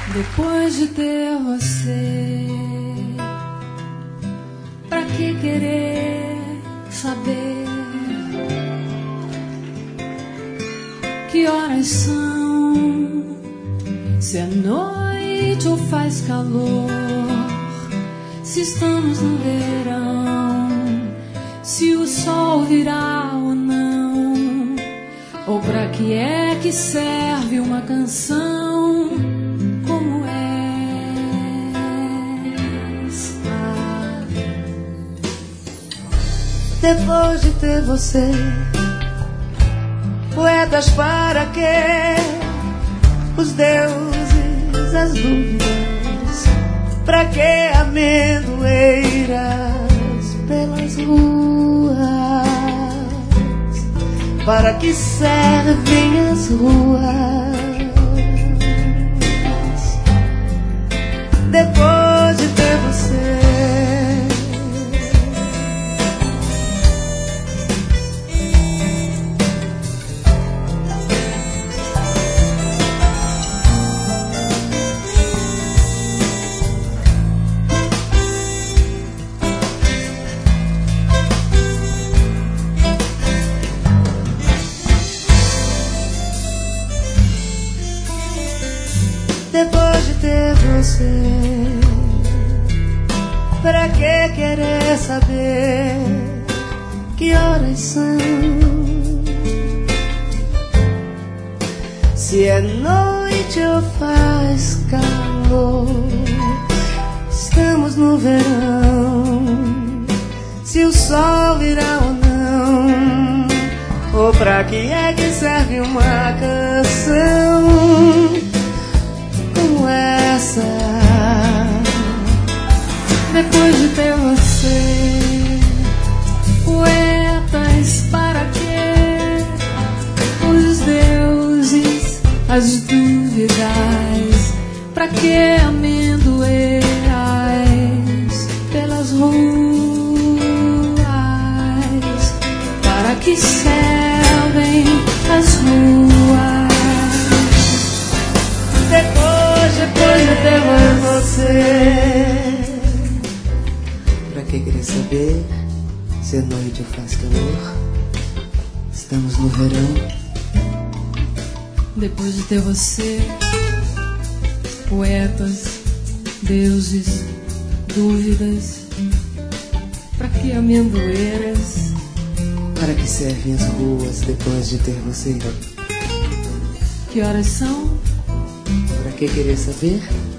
Depois de ter você, pra que querer saber que horas são? Se é noite ou faz calor? Se estamos no verão? Se o sol virá ou não? Ou pra que é que serve uma canção como essa? Depois de ter você, poetas para quê? Os deuses, as dúvidas, pra que amendoeiras pelas ruas? Para que servem as ruas? Depois de ter você, depois de ter você, pra que querer saber que horas são? Se é noite ou faz calor? Estamos no verão? Se o sol virá ou não? Ou pra que é que serve uma canção como essa? Depois de ter você, poetas para quê? Os deuses, as dúvidas, pra que amendoeiras pelas ruas? Para que servem as ruas? Depois de ter você, pra que querer saber se é noite ou faz calor? Estamos no verão. Depois de ter você, poetas, deuses, dúvidas, pra que amendoeiras? Para que servem as ruas depois de ter você? Que horas são? Pra que querer saber